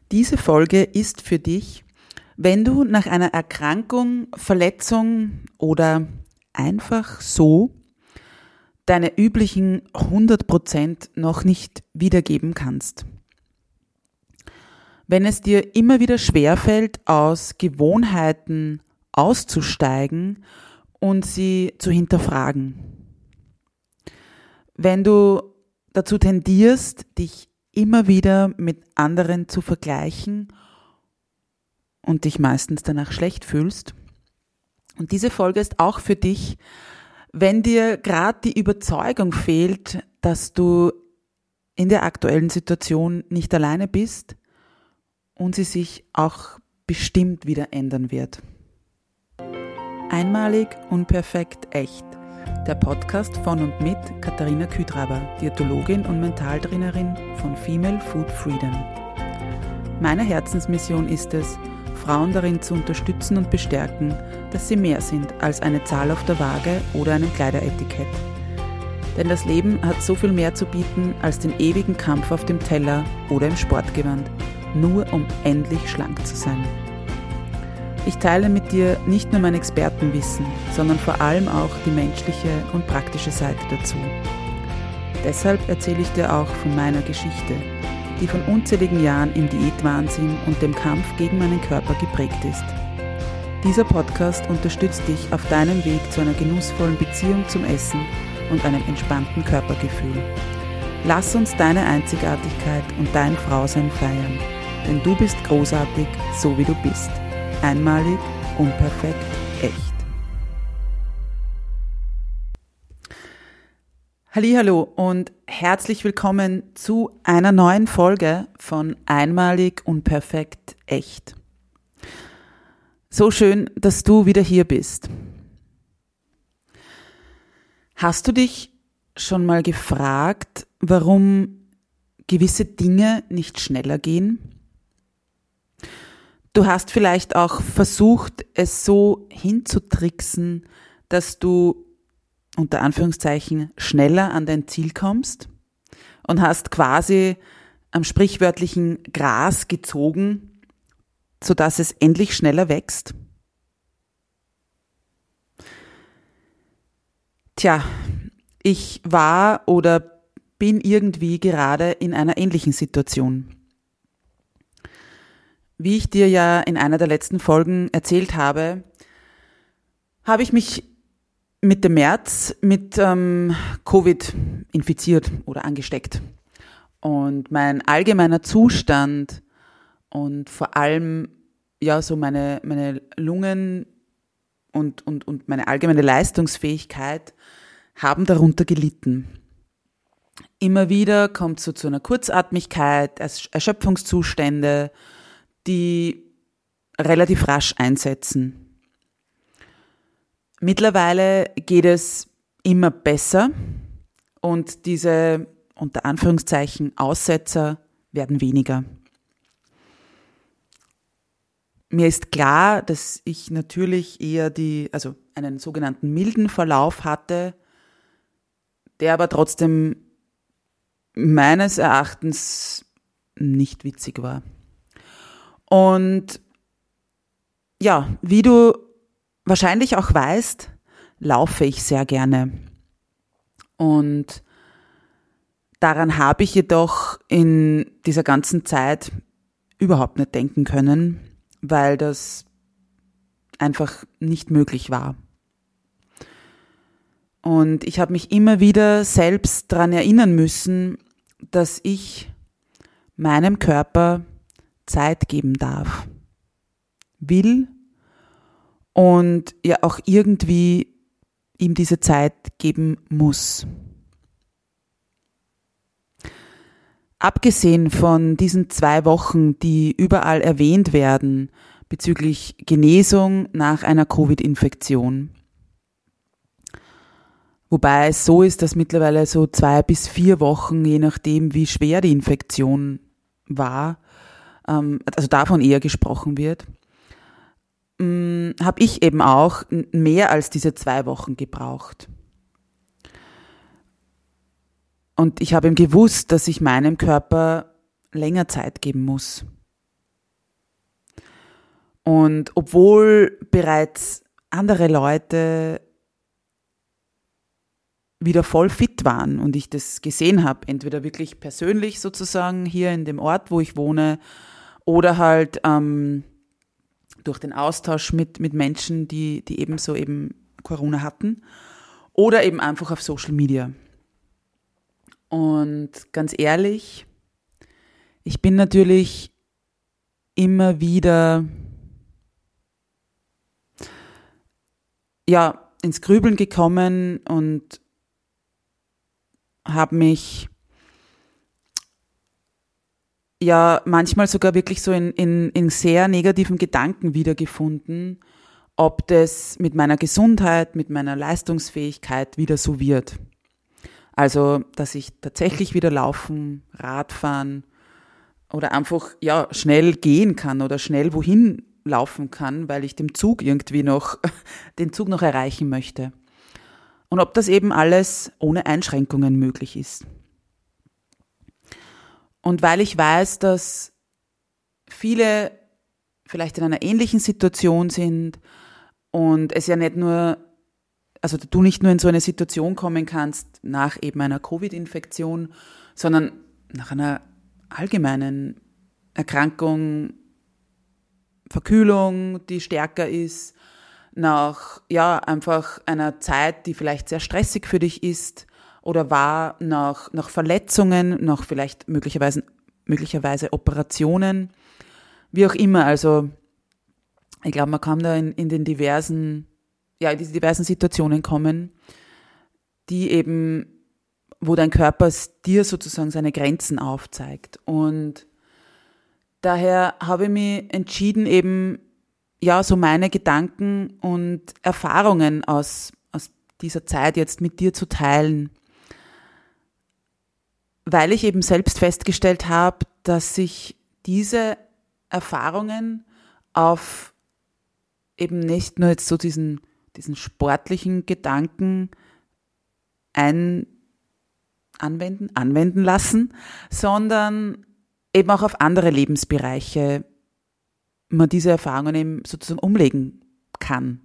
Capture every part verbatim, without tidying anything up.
Diese Folge ist für dich, wenn du nach einer Erkrankung, Verletzung oder einfach so deine üblichen hundert Prozent noch nicht wiedergeben kannst. Wenn es dir immer wieder schwerfällt, aus Gewohnheiten auszusteigen und sie zu hinterfragen. Wenn du dazu tendierst, dich immer wieder mit anderen zu vergleichen und dich meistens danach schlecht fühlst. Und diese Folge ist auch für dich, wenn dir gerade die Überzeugung fehlt, dass du in der aktuellen Situation nicht alleine bist und sie sich auch bestimmt wieder ändern wird. Einmalig, unperfekt, echt. Der Podcast von und mit Katharina Küdraber, Diätologin und Mentaltrainerin von Female Food Freedom. Meine Herzensmission ist es, Frauen darin zu unterstützen und bestärken, dass sie mehr sind als eine Zahl auf der Waage oder einem Kleideretikett. Denn das Leben hat so viel mehr zu bieten als den ewigen Kampf auf dem Teller oder im Sportgewand, nur um endlich schlank zu sein. Ich teile mit dir nicht nur mein Expertenwissen, sondern vor allem auch die menschliche und praktische Seite dazu. Deshalb erzähle ich dir auch von meiner Geschichte, die von unzähligen Jahren im Diätwahnsinn und dem Kampf gegen meinen Körper geprägt ist. Dieser Podcast unterstützt dich auf deinem Weg zu einer genussvollen Beziehung zum Essen und einem entspannten Körpergefühl. Lass uns deine Einzigartigkeit und dein Frausein feiern, denn du bist großartig, so wie du bist. Einmalig, unperfekt, echt. Hallihallo und herzlich willkommen zu einer neuen Folge von Einmalig, unperfekt, echt. So schön, dass du wieder hier bist. Hast du dich schon mal gefragt, warum gewisse Dinge nicht schneller gehen? Du hast vielleicht auch versucht, es so hinzutricksen, dass du unter Anführungszeichen schneller an dein Ziel kommst und hast quasi am sprichwörtlichen Gras gezogen, sodass es endlich schneller wächst. Tja, ich war oder bin irgendwie gerade in einer ähnlichen Situation. Wie ich dir ja in einer der letzten Folgen erzählt habe, habe ich mich Mitte März mit ähm, Covid infiziert oder angesteckt. Und mein allgemeiner Zustand und vor allem ja so meine, meine Lungen und, und, und meine allgemeine Leistungsfähigkeit haben darunter gelitten. Immer wieder kommt es so zu einer Kurzatmigkeit, Erschöpfungszustände, die relativ rasch einsetzen. Mittlerweile geht es immer besser und diese unter Anführungszeichen Aussetzer werden weniger. Mir ist klar, dass ich natürlich eher die, also einen sogenannten milden Verlauf hatte, der aber trotzdem meines Erachtens nicht witzig war. Und ja, wie du wahrscheinlich auch weißt, laufe ich sehr gerne. Und daran habe ich jedoch in dieser ganzen Zeit überhaupt nicht denken können, weil das einfach nicht möglich war. Und ich habe mich immer wieder selbst daran erinnern müssen, dass ich meinem Körper Zeit geben darf, will und ja auch irgendwie ihm diese Zeit geben muss. Abgesehen von diesen zwei Wochen, die überall erwähnt werden bezüglich Genesung nach einer Covid-Infektion, wobei es so ist, dass mittlerweile so zwei bis vier Wochen, je nachdem wie schwer die Infektion war, also davon eher gesprochen wird, habe ich eben auch mehr als diese zwei Wochen gebraucht. Und ich habe ihm gewusst, dass ich meinem Körper länger Zeit geben muss. Und obwohl bereits andere Leute wieder voll fit waren und ich das gesehen habe, entweder wirklich persönlich sozusagen hier in dem Ort, wo ich wohne, oder halt ähm, durch den Austausch mit, mit Menschen, die, die ebenso eben Corona hatten, oder eben einfach auf Social Media. Und ganz ehrlich, ich bin natürlich immer wieder ja, ins Grübeln gekommen und habe mich ja manchmal sogar wirklich so in, in, in sehr negativen Gedanken wiedergefunden, ob das mit meiner Gesundheit, mit meiner Leistungsfähigkeit wieder so wird. Also, dass ich tatsächlich wieder laufen, Radfahren oder einfach ja schnell gehen kann oder schnell wohin laufen kann, weil ich dem Zug irgendwie noch, den Zug noch erreichen möchte. Und ob das eben alles ohne Einschränkungen möglich ist. Und weil ich weiß, dass viele vielleicht in einer ähnlichen Situation sind und es ja nicht nur, also du nicht nur in so eine Situation kommen kannst nach eben einer Covid-Infektion, sondern nach einer allgemeinen Erkrankung, Verkühlung, die stärker ist, nach ja einfach einer Zeit, die vielleicht sehr stressig für dich ist oder war, nach, nach Verletzungen, nach vielleicht möglicherweise, möglicherweise Operationen, wie auch immer. Also ich glaube, man kann da in, in den diversen, ja, in diese diversen Situationen kommen, die eben, wo dein Körper dir sozusagen seine Grenzen aufzeigt. Und daher habe ich mich entschieden, eben ja so meine Gedanken und Erfahrungen aus, aus dieser Zeit jetzt mit dir zu teilen, weil ich eben selbst festgestellt habe, dass sich diese Erfahrungen auf eben nicht nur jetzt so diesen, diesen sportlichen Gedanken ein, anwenden, anwenden lassen, sondern eben auch auf andere Lebensbereiche man diese Erfahrungen eben sozusagen umlegen kann.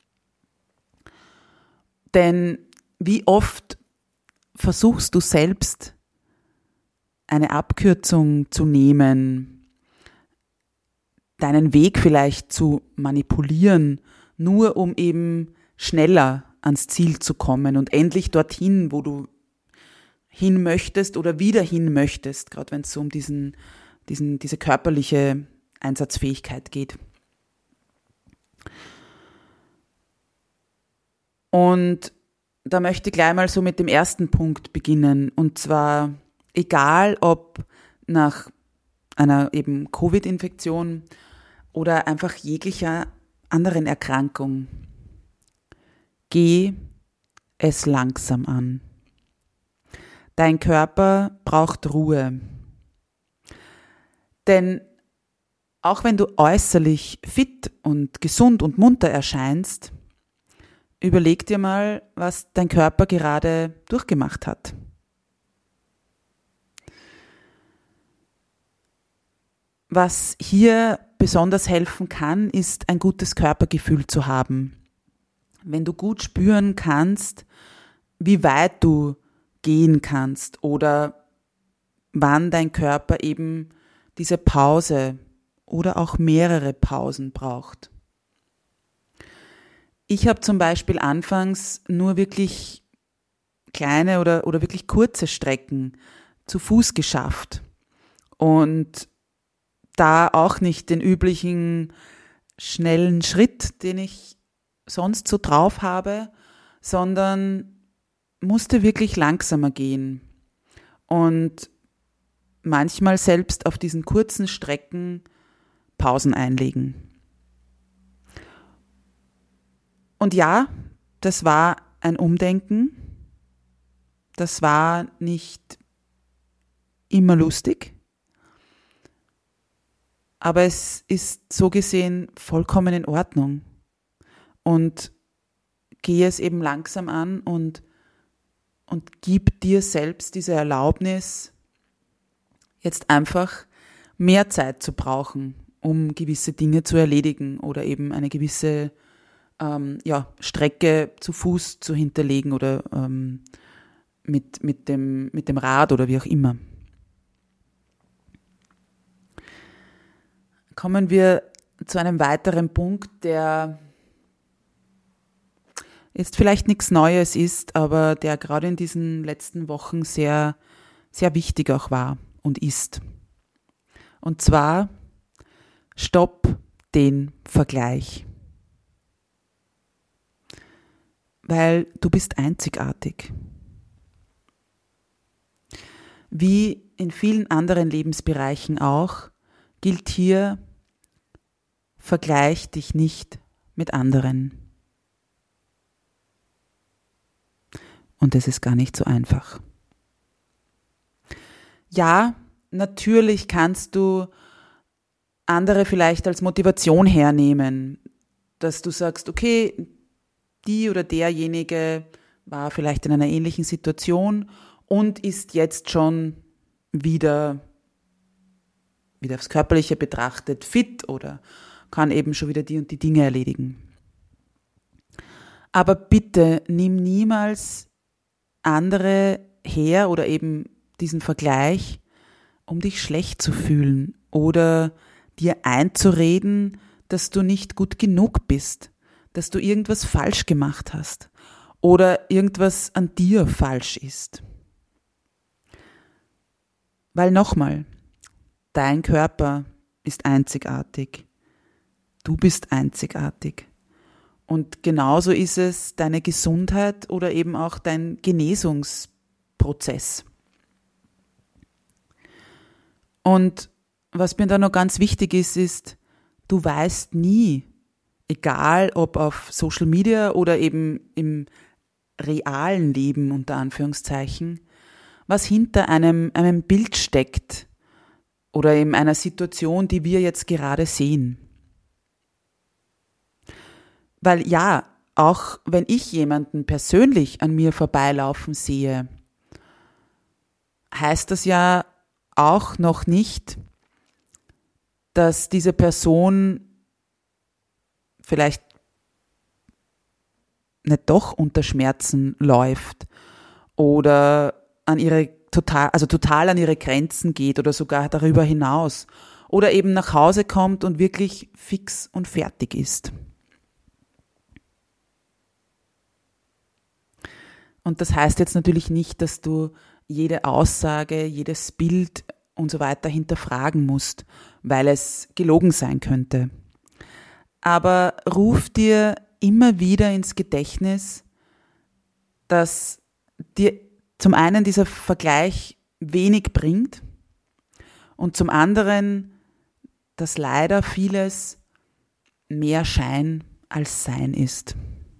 Denn wie oft versuchst du selbst eine Abkürzung zu nehmen, deinen Weg vielleicht zu manipulieren, nur um eben schneller ans Ziel zu kommen und endlich dorthin, wo du hin möchtest oder wieder hin möchtest, gerade wenn es so um diesen, diesen, diese körperliche Einsatzfähigkeit geht. Und da möchte ich gleich mal so mit dem ersten Punkt beginnen, und zwar egal ob nach einer eben Covid-Infektion oder einfach jeglicher anderen Erkrankung, geh es langsam an. Dein Körper braucht Ruhe. Denn auch wenn du äußerlich fit und gesund und munter erscheinst, überleg dir mal, was dein Körper gerade durchgemacht hat. Was hier besonders helfen kann, ist ein gutes Körpergefühl zu haben. Wenn du gut spüren kannst, wie weit du gehen kannst oder wann dein Körper eben diese Pause oder auch mehrere Pausen braucht. Ich habe zum Beispiel anfangs nur wirklich kleine oder, oder wirklich kurze Strecken zu Fuß geschafft und da auch nicht den üblichen schnellen Schritt, den ich sonst so drauf habe, sondern musste wirklich langsamer gehen und manchmal selbst auf diesen kurzen Strecken Pausen einlegen. Und ja, das war ein Umdenken. Das war nicht immer lustig, aber es ist so gesehen vollkommen in Ordnung. Und gehe es eben langsam an und, und gib dir selbst diese Erlaubnis, jetzt einfach mehr Zeit zu brauchen um gewisse Dinge zu erledigen oder eben eine gewisse ähm, ja, Strecke zu Fuß zu hinterlegen oder ähm, mit, mit, dem, mit dem Rad oder wie auch immer. Kommen wir zu einem weiteren Punkt, der jetzt vielleicht nichts Neues ist, aber der gerade in diesen letzten Wochen sehr, sehr wichtig auch war und ist. Und zwar, stopp den Vergleich. Weil du bist einzigartig. Wie in vielen anderen Lebensbereichen auch, gilt hier, vergleich dich nicht mit anderen. Und es ist gar nicht so einfach. Ja, natürlich kannst du andere vielleicht als Motivation hernehmen, dass du sagst, okay, die oder derjenige war vielleicht in einer ähnlichen Situation und ist jetzt schon wieder, wieder aufs Körperliche betrachtet, fit oder kann eben schon wieder die und die Dinge erledigen. Aber bitte nimm niemals andere her oder eben diesen Vergleich, um dich schlecht zu fühlen oder dir einzureden, dass du nicht gut genug bist, dass du irgendwas falsch gemacht hast oder irgendwas an dir falsch ist. Weil nochmal, dein Körper ist einzigartig, du bist einzigartig. Und genauso ist es deine Gesundheit oder eben auch dein Genesungsprozess. Und was mir da noch ganz wichtig ist, ist, du weißt nie, egal ob auf Social Media oder eben im realen Leben unter Anführungszeichen, was hinter einem, einem Bild steckt oder in einer Situation, die wir jetzt gerade sehen. Weil ja, auch wenn ich jemanden persönlich an mir vorbeilaufen sehe, heißt das ja auch noch nicht, dass diese Person vielleicht nicht doch unter Schmerzen läuft oder an ihre total, also total an ihre Grenzen geht oder sogar darüber hinaus oder eben nach Hause kommt und wirklich fix und fertig ist. Und das heißt jetzt natürlich nicht, dass du jede Aussage, jedes Bild und so weiter hinterfragen musst, weil es gelogen sein könnte. Aber ruf dir immer wieder ins Gedächtnis, dass dir zum einen dieser Vergleich wenig bringt und zum anderen, dass leider vieles mehr Schein als Sein ist.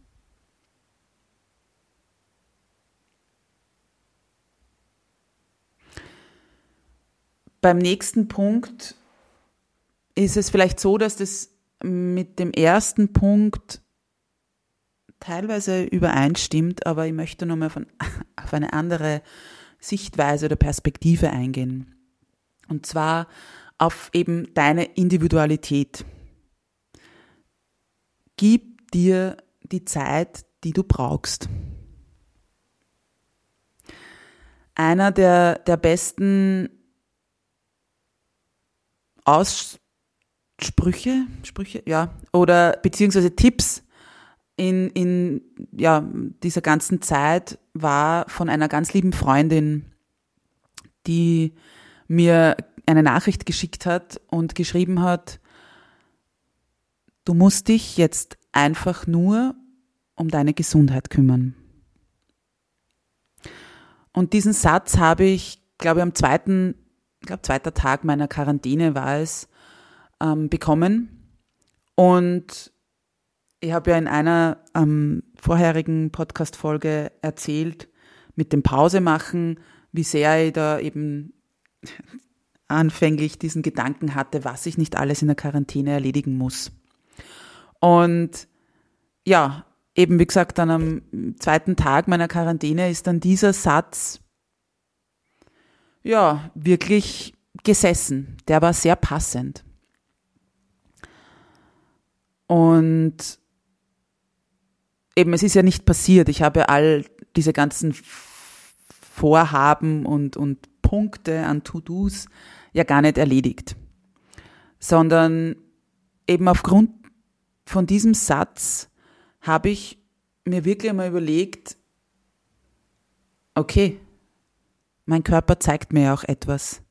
Beim nächsten Punkt ist es vielleicht so, dass das mit dem ersten Punkt teilweise übereinstimmt, aber ich möchte nochmal auf, ein, auf eine andere Sichtweise oder Perspektive eingehen. Und zwar auf eben deine Individualität. Gib dir die Zeit, die du brauchst. Einer der, der besten Aussprüche, Sprüche, ja, oder beziehungsweise Tipps in, in ja, dieser ganzen Zeit war von einer ganz lieben Freundin, die mir eine Nachricht geschickt hat und geschrieben hat, du musst dich jetzt einfach nur um deine Gesundheit kümmern. Und diesen Satz habe ich, glaube ich, am zweiten ich glaube, zweiter Tag meiner Quarantäne war es, ähm, bekommen. Und ich habe ja in einer ähm, vorherigen Podcast-Folge erzählt, mit dem Pause machen, wie sehr ich da eben anfänglich diesen Gedanken hatte, was ich nicht alles in der Quarantäne erledigen muss. Und ja, eben wie gesagt, dann am zweiten Tag meiner Quarantäne ist dann dieser Satz ja, wirklich gesessen. Der war sehr passend. Und eben, es ist ja nicht passiert. Ich habe all diese ganzen Vorhaben und, und Punkte an To-Dos ja gar nicht erledigt. Sondern eben aufgrund von diesem Satz habe ich mir wirklich einmal überlegt, okay, mein Körper zeigt mir ja auch etwas.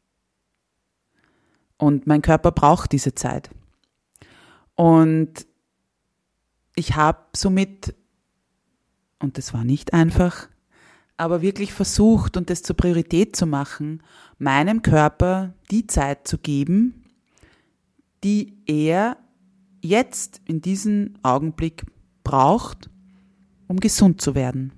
Und mein Körper braucht diese Zeit. Und ich habe somit, und das war nicht einfach, aber wirklich versucht und das zur Priorität zu machen, meinem Körper die Zeit zu geben, die er jetzt in diesem Augenblick braucht, um gesund zu werden.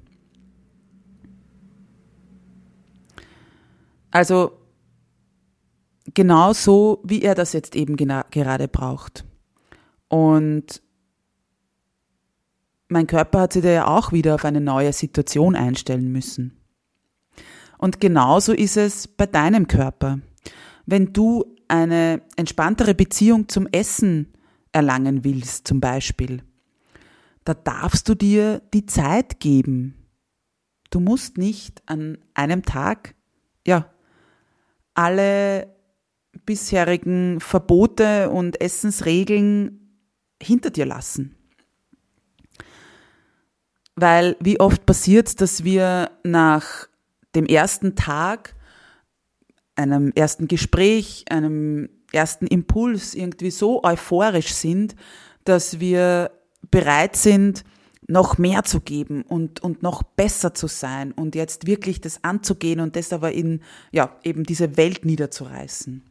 Also genau so, wie er das jetzt eben gena- gerade braucht. Und mein Körper hat sich da ja auch wieder auf eine neue Situation einstellen müssen. Und genauso ist es bei deinem Körper. Wenn du eine entspanntere Beziehung zum Essen erlangen willst, zum Beispiel, da darfst du dir die Zeit geben. Du musst nicht an einem Tag, ja, alle bisherigen Verbote und Essensregeln hinter dir lassen. Weil wie oft passiert es, dass wir nach dem ersten Tag, einem ersten Gespräch, einem ersten Impuls irgendwie so euphorisch sind, dass wir bereit sind, noch mehr zu geben und, und noch besser zu sein und jetzt wirklich das anzugehen und das aber in, ja, eben diese Welt niederzureißen.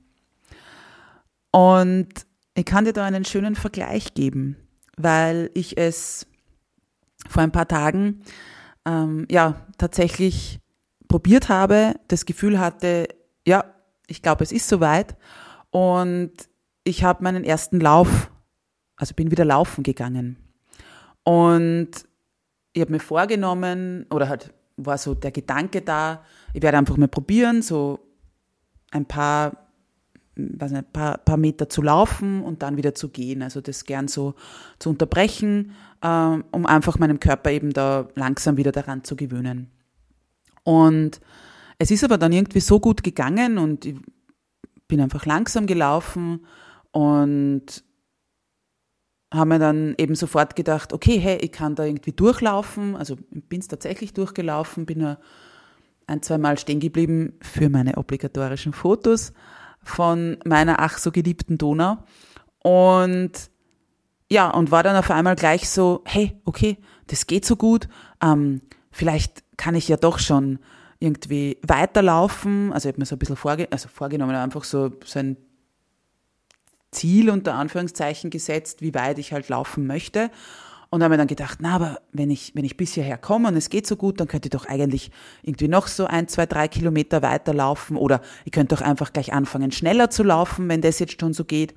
Und ich kann dir da einen schönen Vergleich geben, weil ich es vor ein paar Tagen, ähm, ja, tatsächlich probiert habe, das Gefühl hatte, ja, ich glaube, es ist soweit und ich habe meinen ersten Lauf, also bin wieder laufen gegangen. Und ich habe mir vorgenommen, oder halt war so der Gedanke da, ich werde einfach mal probieren, so ein paar, weiß nicht, paar, paar Meter zu laufen und dann wieder zu gehen. Also das gern so zu unterbrechen, ähm, um einfach meinem Körper eben da langsam wieder daran zu gewöhnen. Und es ist aber dann irgendwie so gut gegangen und ich bin einfach langsam gelaufen und habe mir dann eben sofort gedacht, okay, hey, ich kann da irgendwie durchlaufen. Also ich bin es tatsächlich durchgelaufen, bin nur ein, zwei Mal stehen geblieben für meine obligatorischen Fotos von meiner ach so geliebten Donau. Und ja, und war dann auf einmal gleich so, hey, okay, das geht so gut, ähm, vielleicht kann ich ja doch schon irgendwie weiterlaufen. Also ich habe mir so ein bisschen vorge- also vorgenommen, einfach so, so ein Ziel unter Anführungszeichen gesetzt, wie weit ich halt laufen möchte. Und habe mir dann gedacht, na, aber wenn ich, wenn ich bis hierher komme und es geht so gut, dann könnte ich doch eigentlich irgendwie noch so ein, zwei, drei Kilometer weiter laufen oder ich könnte doch einfach gleich anfangen, schneller zu laufen, wenn das jetzt schon so geht.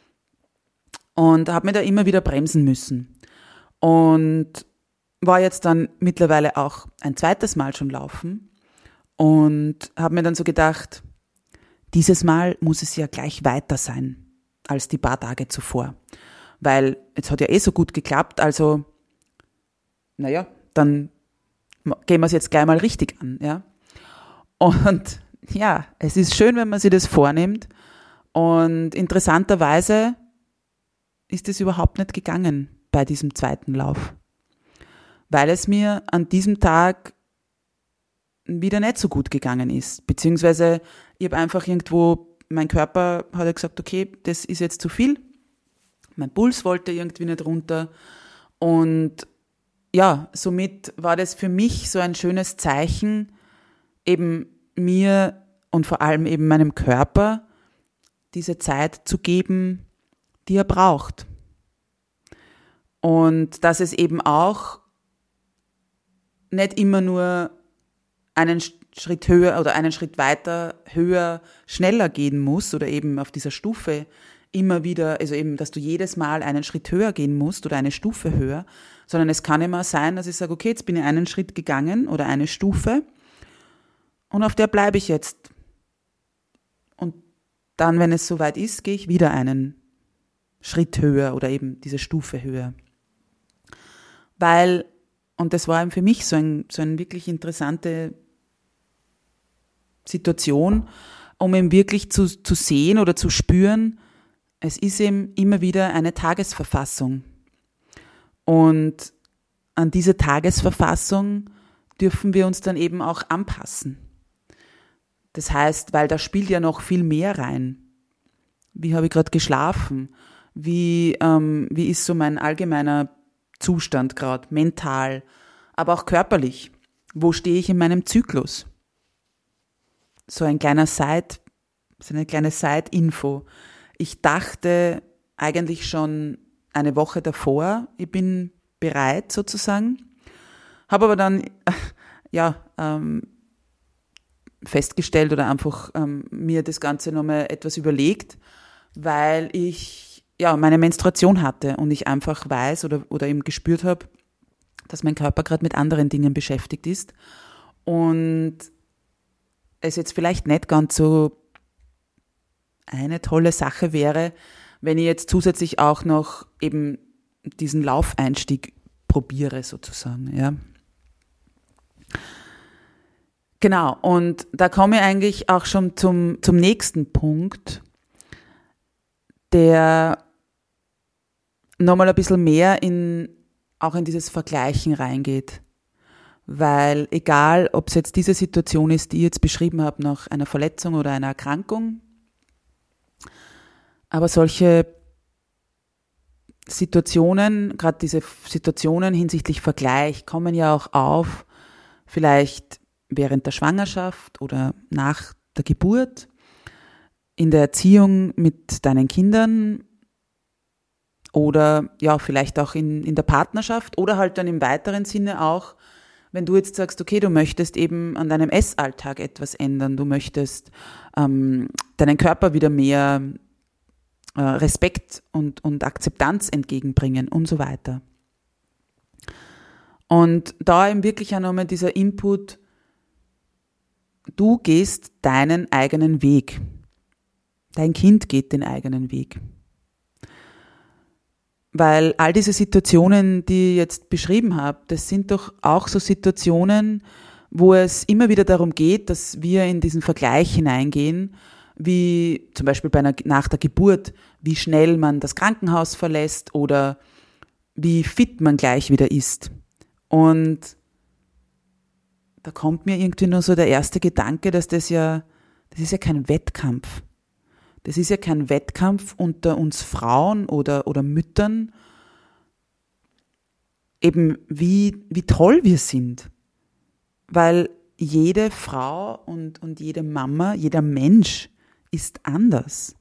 Und habe mir da immer wieder bremsen müssen. Und war jetzt dann mittlerweile auch ein zweites Mal schon laufen und habe mir dann so gedacht, dieses Mal muss es ja gleich weiter sein als die paar Tage zuvor. Weil es hat ja eh so gut geklappt, also naja, dann gehen wir es jetzt gleich mal richtig an. Ja. Und ja, es ist schön, wenn man sich das vornimmt und interessanterweise ist es überhaupt nicht gegangen bei diesem zweiten Lauf, weil es mir an diesem Tag wieder nicht so gut gegangen ist, beziehungsweise ich habe einfach irgendwo, mein Körper hat ja gesagt, okay, das ist jetzt zu viel, mein Puls wollte irgendwie nicht runter und ja, somit war das für mich so ein schönes Zeichen, eben mir und vor allem eben meinem Körper diese Zeit zu geben, die er braucht. Und dass es eben auch nicht immer nur einen Schritt höher oder einen Schritt weiter, höher, schneller gehen muss oder eben auf dieser Stufe immer wieder, also eben, dass du jedes Mal einen Schritt höher gehen musst oder eine Stufe höher, sondern es kann immer sein, dass ich sage, okay, jetzt bin ich einen Schritt gegangen oder eine Stufe und auf der bleibe ich jetzt. Und dann, wenn es soweit ist, gehe ich wieder einen Schritt höher oder eben diese Stufe höher. Weil, und das war eben für mich so ein, so eine wirklich interessante Situation, um eben wirklich zu, zu sehen oder zu spüren, es ist eben immer wieder eine Tagesverfassung. Und an diese Tagesverfassung dürfen wir uns dann eben auch anpassen. Das heißt, weil da spielt ja noch viel mehr rein. Wie habe ich gerade geschlafen? Wie, ähm, wie ist so mein allgemeiner Zustand gerade, mental, aber auch körperlich? Wo stehe ich in meinem Zyklus? So ein kleiner Side, so eine kleine Side-Info. Ich dachte eigentlich schon eine Woche davor, ich bin bereit sozusagen, habe aber dann ja ähm, festgestellt oder einfach ähm, mir das Ganze nochmal etwas überlegt, weil ich ja meine Menstruation hatte und ich einfach weiß oder, oder eben gespürt habe, dass mein Körper gerade mit anderen Dingen beschäftigt ist und es jetzt vielleicht nicht ganz so eine tolle Sache wäre, wenn ich jetzt zusätzlich auch noch eben diesen Laufeinstieg probiere sozusagen, ja. Genau, und da komme ich eigentlich auch schon zum, zum nächsten Punkt, der nochmal ein bisschen mehr in, auch in dieses Vergleichen reingeht. Weil egal, ob es jetzt diese Situation ist, die ich jetzt beschrieben habe, nach einer Verletzung oder einer Erkrankung, aber solche Situationen, gerade diese Situationen hinsichtlich Vergleich, kommen ja auch auf, vielleicht während der Schwangerschaft oder nach der Geburt, in der Erziehung mit deinen Kindern oder ja, vielleicht auch in, in der Partnerschaft oder halt dann im weiteren Sinne auch, wenn du jetzt sagst, okay, du möchtest eben an deinem Essalltag etwas ändern, du möchtest ähm, deinen Körper wieder mehr äh, Respekt und, und Akzeptanz entgegenbringen und so weiter. Und da eben wirklich auch nochmal dieser Input, du gehst deinen eigenen Weg. Dein Kind geht den eigenen Weg. Weil all diese Situationen, die ich jetzt beschrieben habe, das sind doch auch so Situationen, wo es immer wieder darum geht, dass wir in diesen Vergleich hineingehen, wie zum Beispiel bei einer, nach der Geburt, wie schnell man das Krankenhaus verlässt oder wie fit man gleich wieder ist. Und da kommt mir irgendwie nur so der erste Gedanke, dass das ja, das ist ja kein Wettkampf. Das ist ja kein Wettkampf unter uns Frauen oder, oder Müttern, eben wie, wie toll wir sind. Weil jede Frau und, und jede Mama, jeder Mensch ist anders.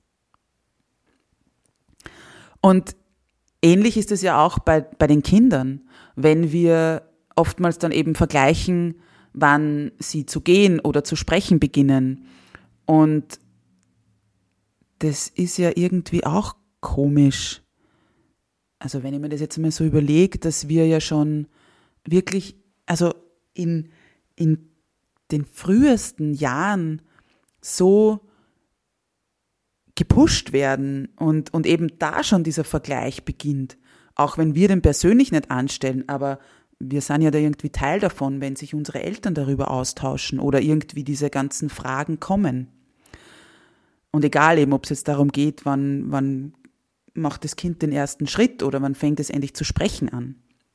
Und ähnlich ist es ja auch bei, bei den Kindern, wenn wir oftmals dann eben vergleichen, wann sie zu gehen oder zu sprechen beginnen. Und das ist ja irgendwie auch komisch. Also wenn ich mir das jetzt mal so überlege, dass wir ja schon wirklich, also in, in den frühesten Jahren so gepusht werden und, und eben da schon dieser Vergleich beginnt. Auch wenn wir den persönlich nicht anstellen, aber wir sind ja da irgendwie Teil davon, wenn sich unsere Eltern darüber austauschen oder irgendwie diese ganzen Fragen kommen. Und egal eben, ob es jetzt darum geht, wann, wann macht das Kind den ersten Schritt oder wann fängt es endlich zu sprechen an.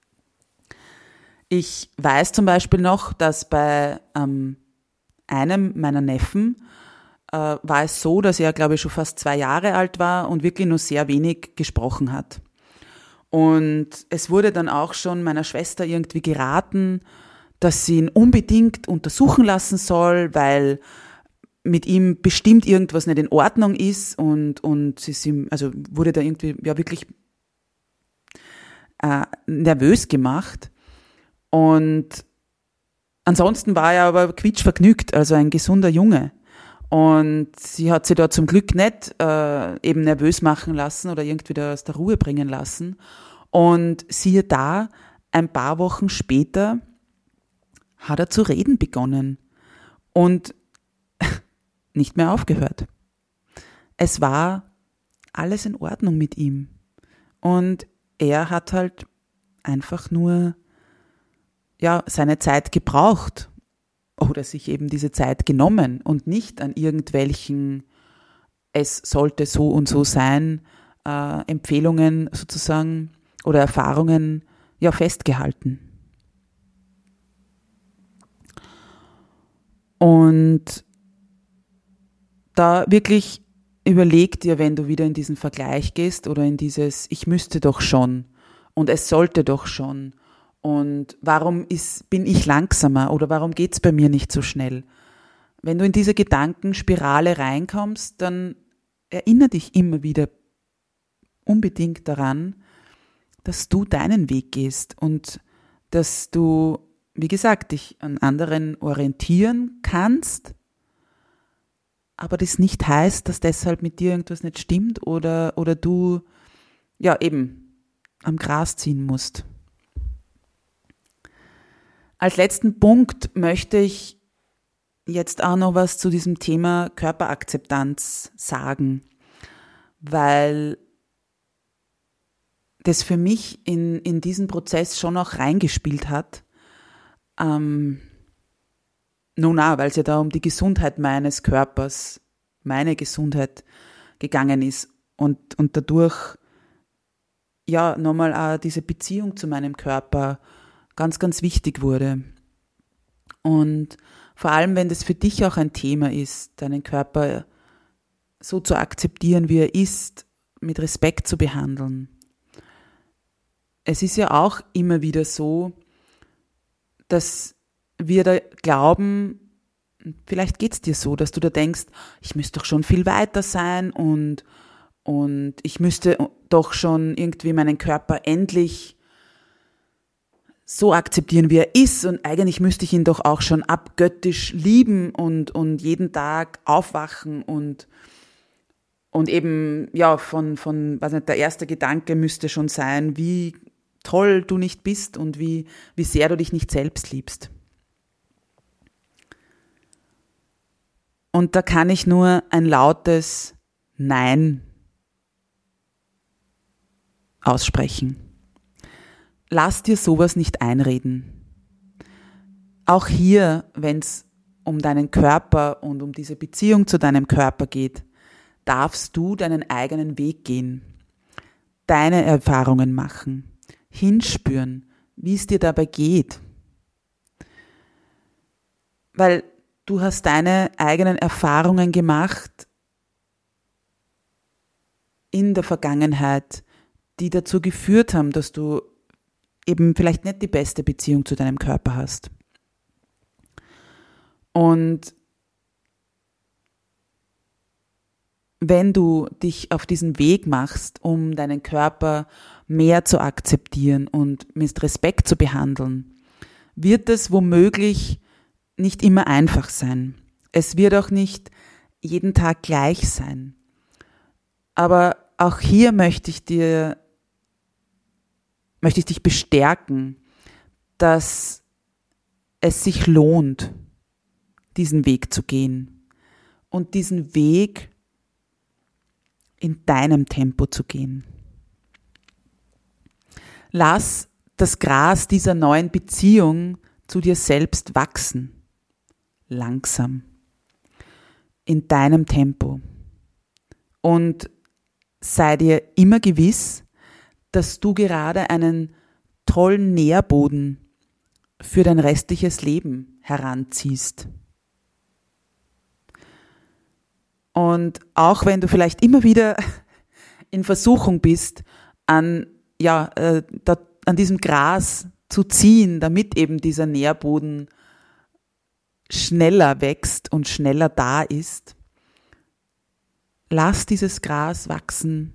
Ich weiß zum Beispiel noch, dass bei ähm, einem meiner Neffen äh, war es so, dass er, glaube ich, schon fast zwei Jahre alt war und wirklich nur sehr wenig gesprochen hat. Und es wurde dann auch schon meiner Schwester irgendwie geraten, dass sie ihn unbedingt untersuchen lassen soll, weil mit ihm bestimmt irgendwas nicht in Ordnung ist und, und sie ist ihm, also wurde da irgendwie ja wirklich äh, nervös gemacht. Und ansonsten war er aber quietschvergnügt, also ein gesunder Junge. Und sie hat sich da zum Glück nicht äh, eben nervös machen lassen oder irgendwie da aus der Ruhe bringen lassen. Und siehe da, ein paar Wochen später hat er zu reden begonnen und nicht mehr aufgehört. Es war alles in Ordnung mit ihm. Und er hat halt einfach nur ja, seine Zeit gebraucht oder sich eben diese Zeit genommen und nicht an irgendwelchen, es sollte so und so sein, äh, Empfehlungen sozusagen oder Erfahrungen ja festgehalten. Und da wirklich überleg dir, wenn du wieder in diesen Vergleich gehst oder in dieses ich müsste doch schon und es sollte doch schon und warum ist, bin ich langsamer oder warum geht's bei mir nicht so schnell? Wenn du in diese Gedankenspirale reinkommst, dann erinnere dich immer wieder unbedingt daran, dass du deinen Weg gehst und dass du, wie gesagt, dich an anderen orientieren kannst, aber das nicht heißt, dass deshalb mit dir irgendwas nicht stimmt oder, oder du ja eben am Gras ziehen musst. Als letzten Punkt möchte ich jetzt auch noch was zu diesem Thema Körperakzeptanz sagen, weil das für mich in, in diesen Prozess schon auch reingespielt hat. Ähm, nun auch, weil es ja da um die Gesundheit meines Körpers, meine Gesundheit gegangen ist und, und dadurch ja nochmal auch diese Beziehung zu meinem Körper ganz, ganz wichtig wurde. Und vor allem, wenn das für dich auch ein Thema ist, deinen Körper so zu akzeptieren, wie er ist, mit Respekt zu behandeln. Es ist ja auch immer wieder so, dass wir da glauben, vielleicht geht's dir so, dass du da denkst, ich müsste doch schon viel weiter sein und, und ich müsste doch schon irgendwie meinen Körper endlich so akzeptieren, wie er ist und eigentlich müsste ich ihn doch auch schon abgöttisch lieben und, und jeden Tag aufwachen und, und eben, ja, von, von, weiß nicht, der erste Gedanke müsste schon sein, wie toll du nicht bist und wie, wie sehr du dich nicht selbst liebst. Und da kann ich nur ein lautes Nein aussprechen. Lass dir sowas nicht einreden. Auch hier, wenn es um deinen Körper und um diese Beziehung zu deinem Körper geht, darfst du deinen eigenen Weg gehen, deine Erfahrungen machen, hinspüren, wie es dir dabei geht. Weil du hast deine eigenen Erfahrungen gemacht in der Vergangenheit, die dazu geführt haben, dass du eben vielleicht nicht die beste Beziehung zu deinem Körper hast. Und wenn du dich auf diesen Weg machst, um deinen Körper mehr zu akzeptieren und mit Respekt zu behandeln, wird es womöglich nicht immer einfach sein. Es wird auch nicht jeden Tag gleich sein. Aber auch hier möchte ich dir, möchte ich dich bestärken, dass es sich lohnt, diesen Weg zu gehen und diesen Weg in deinem Tempo zu gehen. Lass das Gras dieser neuen Beziehung zu dir selbst wachsen. Langsam. In deinem Tempo. Und sei dir immer gewiss, dass du gerade einen tollen Nährboden für dein restliches Leben heranziehst. Und auch wenn du vielleicht immer wieder in Versuchung bist, an, ja, äh, da, an diesem Gras zu ziehen, damit eben dieser Nährboden schneller wächst und schneller da ist, lass dieses Gras wachsen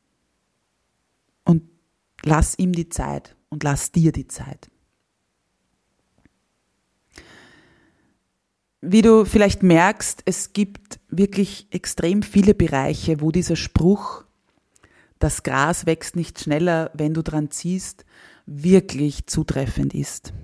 und lass ihm die Zeit und lass dir die Zeit. Wie du vielleicht merkst, es gibt wirklich extrem viele Bereiche, wo dieser Spruch, das Gras wächst nicht schneller, wenn du dran ziehst, wirklich zutreffend ist.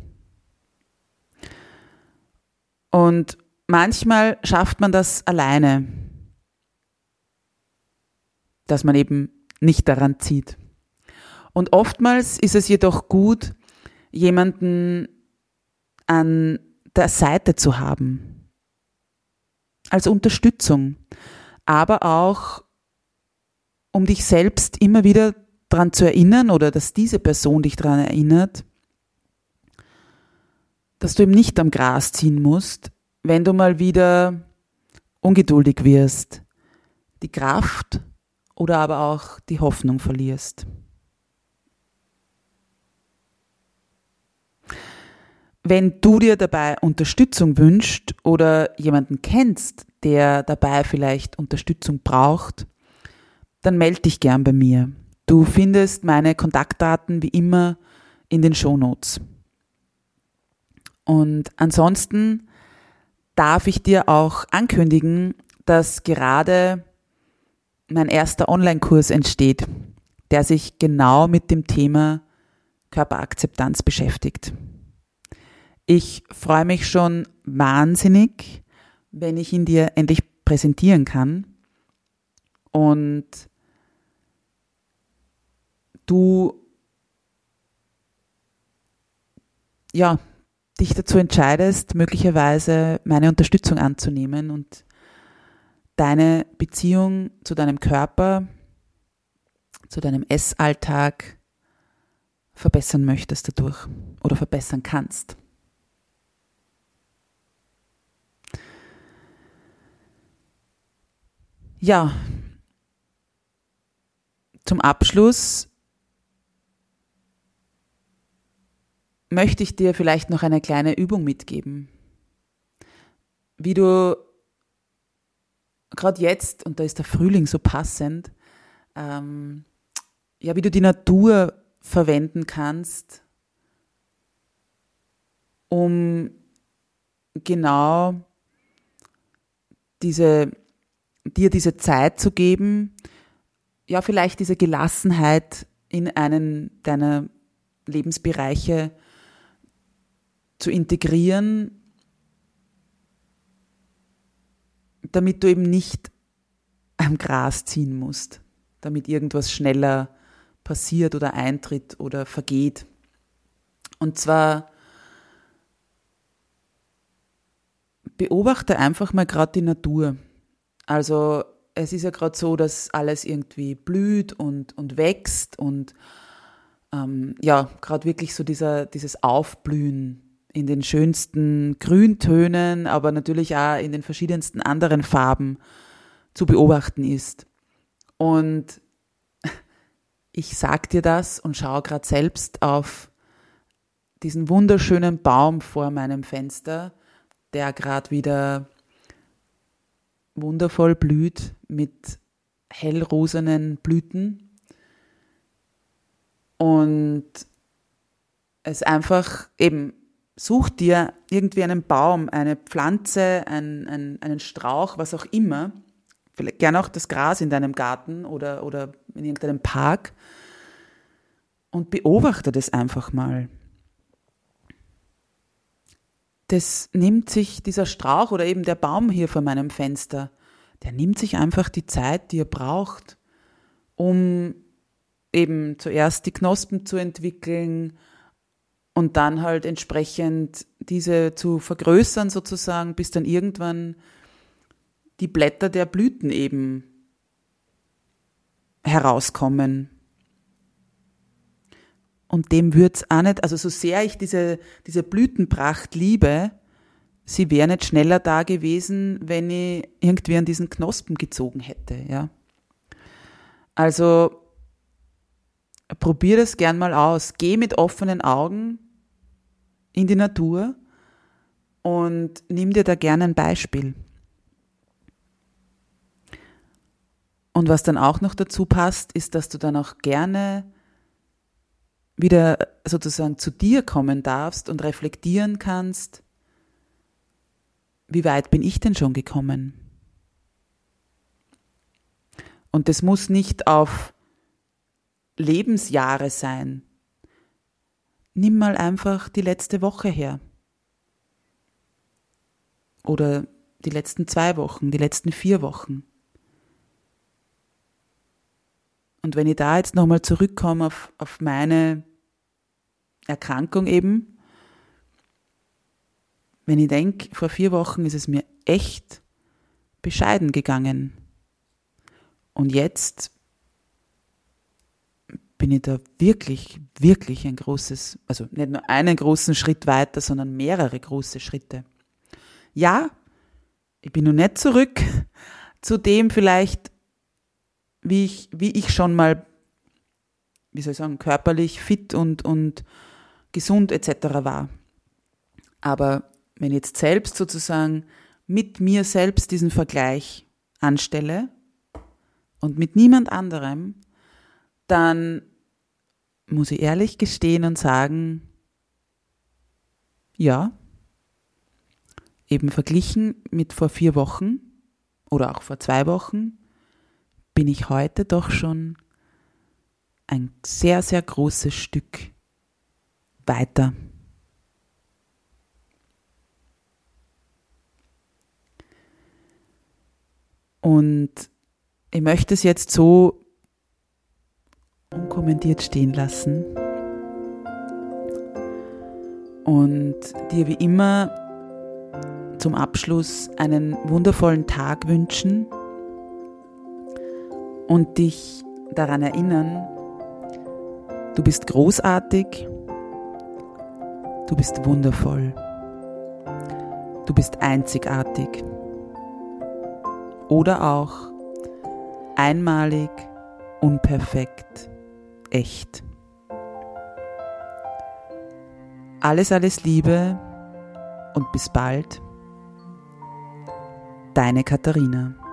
Und manchmal schafft man das alleine, dass man eben nicht daran zieht. Und oftmals ist es jedoch gut, jemanden an der Seite zu haben, als Unterstützung, aber auch um dich selbst immer wieder daran zu erinnern oder dass diese Person dich daran erinnert, dass du eben nicht am Gras ziehen musst, wenn du mal wieder ungeduldig wirst, die Kraft oder aber auch die Hoffnung verlierst. Wenn du dir dabei Unterstützung wünschst oder jemanden kennst, der dabei vielleicht Unterstützung braucht, dann melde dich gern bei mir. Du findest meine Kontaktdaten wie immer in den Shownotes. Und ansonsten darf ich dir auch ankündigen, dass gerade mein erster Online-Kurs entsteht, der sich genau mit dem Thema Körperakzeptanz beschäftigt. Ich freue mich schon wahnsinnig, wenn ich ihn dir endlich präsentieren kann und du ja, dich dazu entscheidest, möglicherweise meine Unterstützung anzunehmen und deine Beziehung zu deinem Körper, zu deinem Essalltag verbessern möchtest dadurch oder verbessern kannst. Ja, zum Abschluss möchte ich dir vielleicht noch eine kleine Übung mitgeben, wie du gerade jetzt, und da ist der Frühling so passend, ähm, ja, wie du die Natur verwenden kannst, um genau diese, dir diese Zeit zu geben, ja, vielleicht diese Gelassenheit in einen deiner Lebensbereiche zu integrieren, damit du eben nicht am Gras ziehen musst, damit irgendwas schneller passiert oder eintritt oder vergeht. Und zwar beobachte einfach mal gerade die Natur. Also es ist ja gerade so, dass alles irgendwie blüht und, und wächst und ähm, ja, gerade wirklich so dieser, dieses Aufblühen in den schönsten Grüntönen, aber natürlich auch in den verschiedensten anderen Farben zu beobachten ist. Und ich sag dir das und schaue gerade selbst auf diesen wunderschönen Baum vor meinem Fenster, der gerade wieder wundervoll blüht mit hellrosenen Blüten. Und es einfach eben, such dir irgendwie einen Baum, eine Pflanze, ein, ein, einen Strauch, was auch immer, vielleicht gerne auch das Gras in deinem Garten oder, oder in irgendeinem Park und beobachte das einfach mal. Das nimmt sich dieser Strauch oder eben der Baum hier vor meinem Fenster, der nimmt sich einfach die Zeit, die er braucht, um eben zuerst die Knospen zu entwickeln und dann halt entsprechend diese zu vergrößern sozusagen, bis dann irgendwann die Blätter der Blüten eben herauskommen. Und dem wird's auch nicht, also so sehr ich diese, diese Blütenpracht liebe, sie wäre nicht schneller da gewesen, wenn ich irgendwie an diesen Knospen gezogen hätte, ja. Also, probier das gern mal aus. Geh mit offenen Augen in die Natur und nimm dir da gerne ein Beispiel. Und was dann auch noch dazu passt, ist, dass du dann auch gerne wieder sozusagen zu dir kommen darfst und reflektieren kannst, wie weit bin ich denn schon gekommen? Und das muss nicht auf Lebensjahre sein. Nimm mal einfach die letzte Woche her. Oder die letzten zwei Wochen, die letzten vier Wochen. Und wenn ich da jetzt nochmal zurückkomme auf, auf meine Erkrankung eben, wenn ich denke, vor vier Wochen ist es mir echt bescheiden gegangen. Und jetzt bin ich da wirklich, wirklich ein großes, also nicht nur einen großen Schritt weiter, sondern mehrere große Schritte. Ja, ich bin noch nicht zurück zu dem vielleicht, wie ich, wie ich schon mal, wie soll ich sagen, körperlich fit und, und gesund et cetera war. Aber wenn ich jetzt selbst sozusagen mit mir selbst diesen Vergleich anstelle und mit niemand anderem, dann muss ich ehrlich gestehen und sagen, ja, eben verglichen mit vor vier Wochen oder auch vor zwei Wochen, bin ich heute doch schon ein sehr, sehr großes Stück weiter. Und ich möchte es jetzt so unkommentiert stehen lassen und dir wie immer zum Abschluss einen wundervollen Tag wünschen und dich daran erinnern, du bist großartig, du bist wundervoll, du bist einzigartig oder auch einmalig, unperfekt, echt. Alles, alles Liebe und bis bald. Deine Katharina.